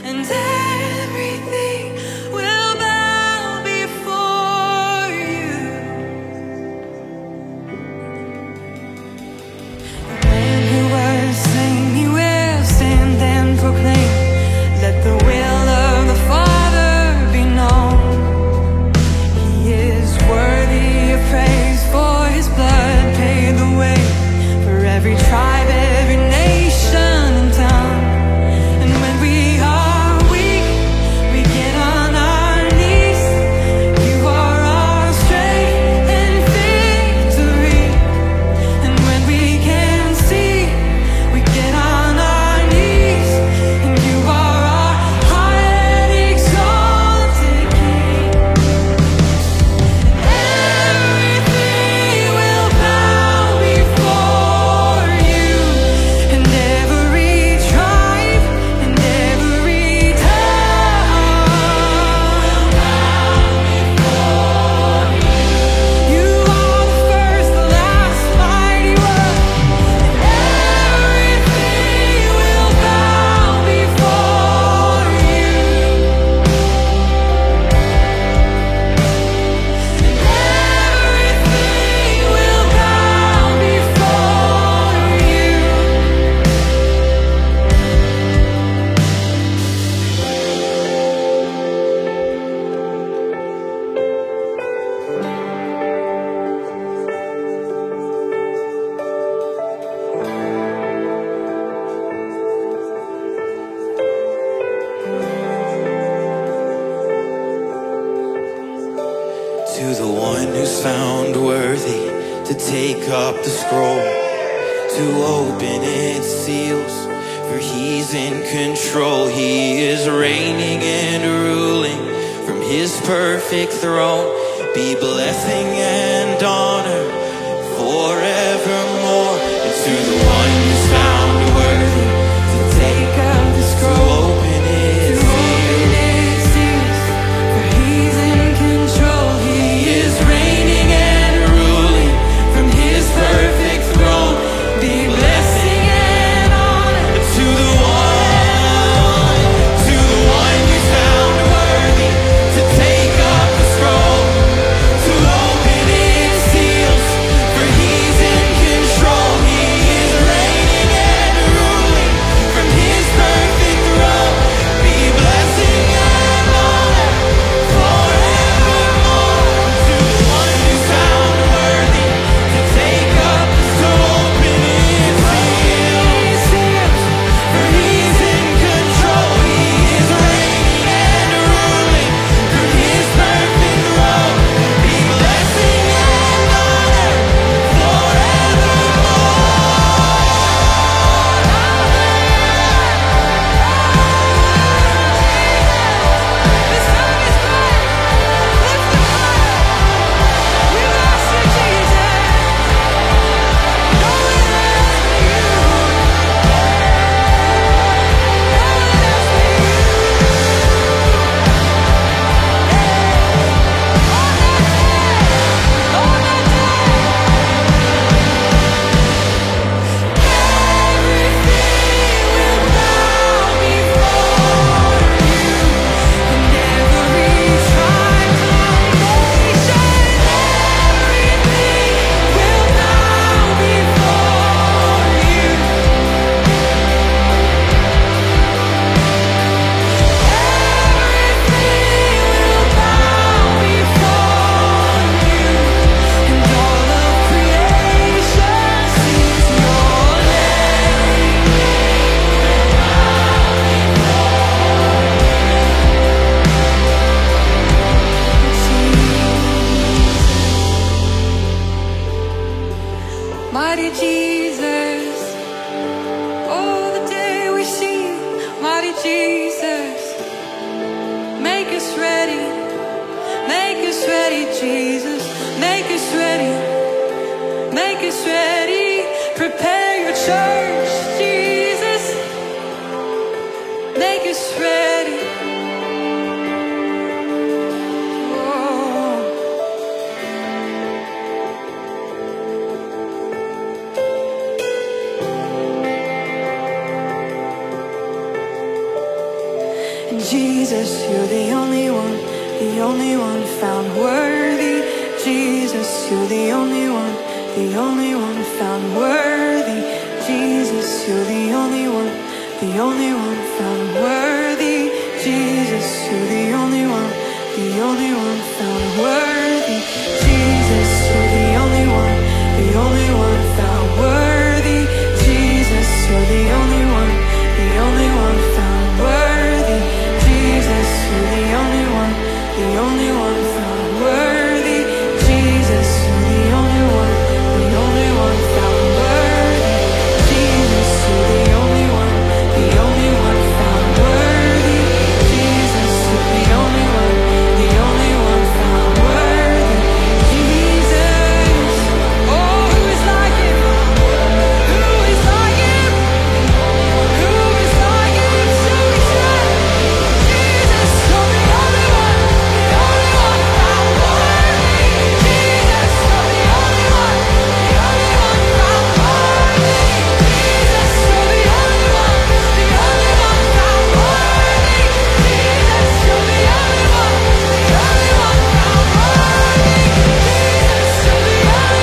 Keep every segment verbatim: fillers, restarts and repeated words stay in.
and everything will bow before you. When who was slain, he will stand and proclaim, let the will of the Father be known. He is worthy of praise, for his blood paid the way for every tribe, every nation and tongue. And when we are weak, we get on our knees. You are our strength and victory. And when we can see, we get on our knees. And you are our high and exalted King. Everything will bow before you, and every tribe and every tongue will bow before you. You are the first, the last, mighty one. Everything will bow before you. Everything will bow before you. To the one who's found worthy to take up the scroll, to open its seals, for he's in control. He is reigning and ruling from his perfect throne. Be blessing and honor forevermore. And to the one who's found worthy to take up the scroll, open its seals, For he's in control. he is reigning and ruling from his perfect throne. Be blessing and honor to the one, to the one you found worthy to take up the scroll, to open its seals. For he's in control. He is reigning and ruling from his perfect throne. Be blessing and honor forevermore. To the one who's found worthy to take up the scroll, open its seals. For he's in control. He is reigning and ruling from his perfect throne. Be blessing and honor This time is great. Lift the fire. We bless you, Jesus. No one else but you. No one else but you. On that day, everything will bow before you, and every tribe and nation, everything will bow before you. Everything will bow before you, and all of creation sings your name. Mighty Jesus, oh, the day we see you. Mighty Jesus, make us ready, make us ready, Jesus, make us ready, make us ready. Prepare your church, Jesus, make us ready. Oh. And Jesus, you're the only one, the only one found worthy. Jesus, you're the only one, the only one found worthy. Jesus, you're the only one, the only one found worthy. Jesus, you're the only one, the only one found worthy. Jesus, you're the only one, the only one found worthy. Jesus, you're the only one, the only one found worthy. Jesus, you're the only one, the only one found worthy. Jesus, you're the only one, the only one found worthy. Jesus, you're the only one, the only one found worthy. Jesus, you're the only one, the only one found worthy. Jesus, oh, who is like him? Who is like him? Who is like him? So we say, Jesus, you're the only one, the only one found worthy. Jesus, you're the only one, the only one found worthy. Jesus, you're the only one, the only one found worthy. Jesus, you're the only one, the only one found worthy. Jesus, you're the only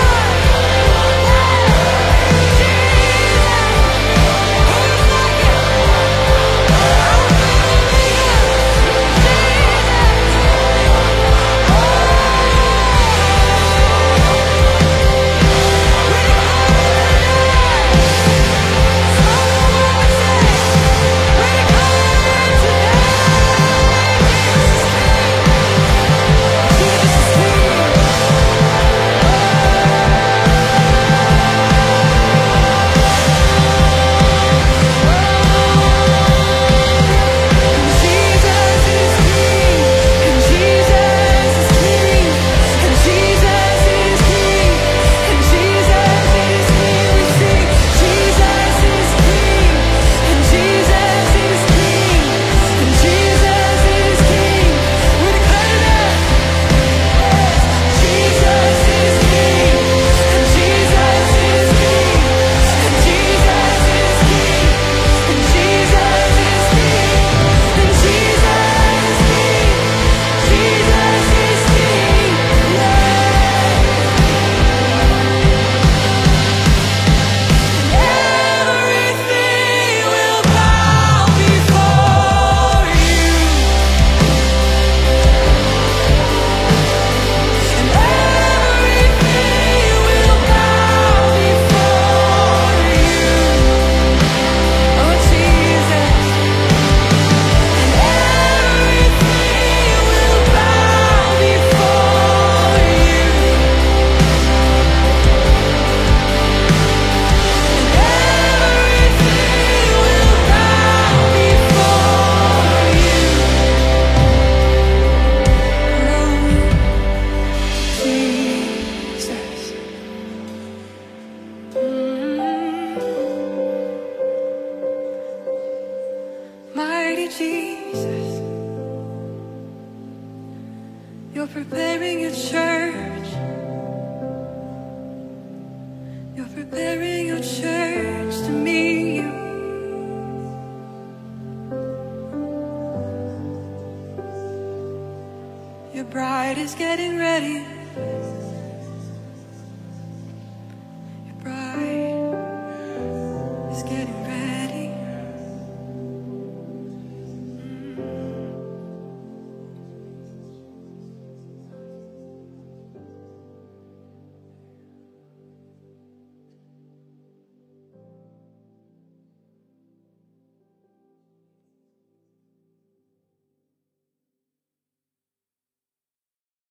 mighty Jesus, you're preparing your church. You're preparing your church to meet you. Your bride is getting ready.